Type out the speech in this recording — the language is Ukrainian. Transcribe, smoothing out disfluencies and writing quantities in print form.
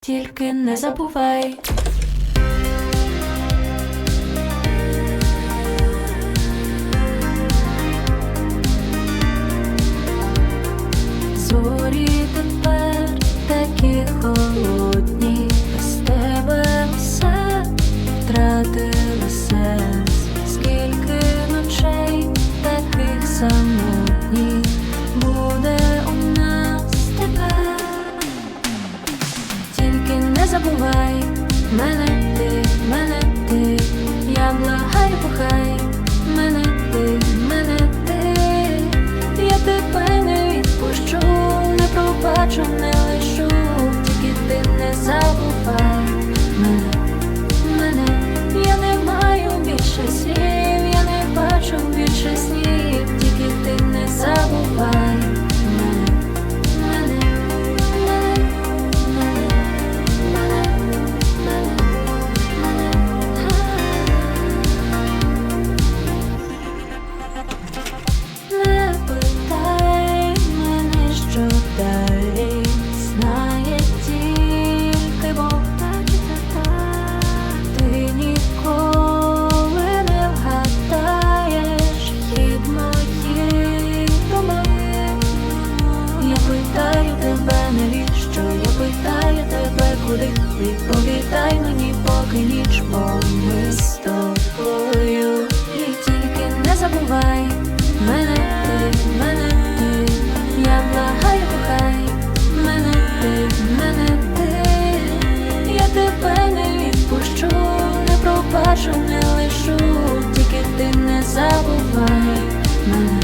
тільки не забувай. Зорі тепер такі холодні, без тебе все втратило сенс. Скільки ночей таких самотніх буде у нас тепер. Тільки не забувай мене ти, я благаю, кохай мене ти, я тебе не відпущу, не пробачу, не лишу, тільки ти не забувай мене, я не маю більше слів, я не бачу більше снів, тільки ти не забувай мене. Не питай мене, що далі, знає тільки Бог. Ти ніколи не вгадаєш хід моїх думок. Я питаю тебе, навіщо? Я питаю тебе, куди? Відповідай мені, поки ніч, бо ми з тобою. І тільки не забувай мене ти, я благаю, кохай мене ти, я тебе не відпущу, не пробачу, не лишу, тільки ти не забувай мене.